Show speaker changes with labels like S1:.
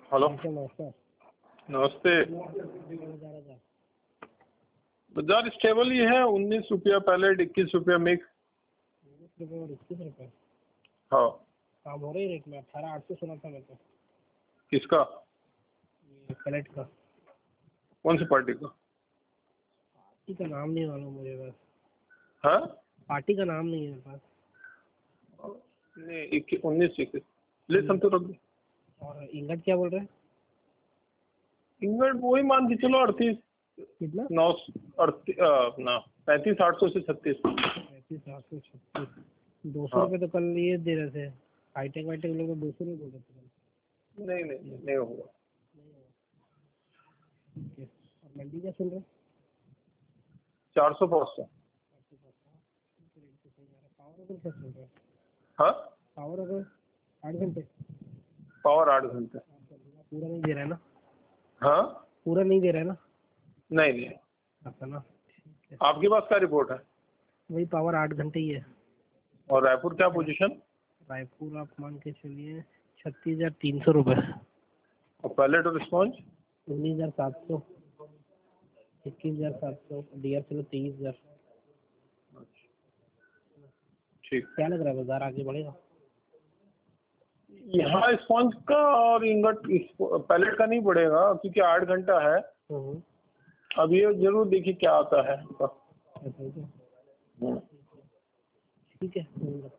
S1: Hello
S2: नमस्कार।
S1: नमस्ते। बाजार स्टेबल ही है, 19 रुपया पैलेट, 21 रुपया मिक्स।
S2: 19 रुपये और 21 रुपये
S1: हाँ।
S2: काम हो रही रेट में 18,800 सुना था मैं तो।
S1: किसका?
S2: पैलेट का।
S1: कौन सी पार्टी का?
S2: पार्टी का नाम नहीं मालूम मुझे बस।
S1: हाँ?
S2: पार्टी का नाम नहीं है मेरे पास।
S1: नहीं 19 21 ले समझो रख दो।
S2: और इंगट क्या बोल रहे हैं?
S1: इंगट वही मान के चलो 38
S2: कितना?
S1: 9 अपना 35,800 से 36।
S2: 35,836। 200
S1: हाँ।
S2: रुपये तो कल ये दे रहे थे। हाईटेक वाईटेक लोग 200 रुपये बोल रहे थे।
S1: नहीं होगा।
S2: ठीक है। और मंडी क्या सुन रहे?
S1: 400 500।
S2: पावर अगर क्या सुन रहे?
S1: हाँ
S2: पावर अगर 8 घंटे
S1: पावर 8 घंटे।
S2: पूरा नहीं दे रहा है ना?
S1: हाँ
S2: पूरा नहीं दे रहा है ना?
S1: नहीं
S2: अच्छा ना।
S1: आपके पास क्या रिपोर्ट है?
S2: वही पावर 8 घंटे ही है।
S1: और रायपुर क्या पोजीशन?
S2: रायपुर आप मान के चलिए 36,300 रुपये।
S1: और पैलेट और स्पॉन्ज?
S2: 19,700, 21,700, डीआर चलो 23,000।
S1: ठीक।
S2: क्या लग रहा है बाजार आगे बढ़ेगा?
S1: यहाँ स्पॉन्ज का और इंगट पैलेट का नहीं बढ़ेगा क्योंकि 8 घंटा है। अब ये जरूर देखिए क्या आता है।
S2: ठीक है।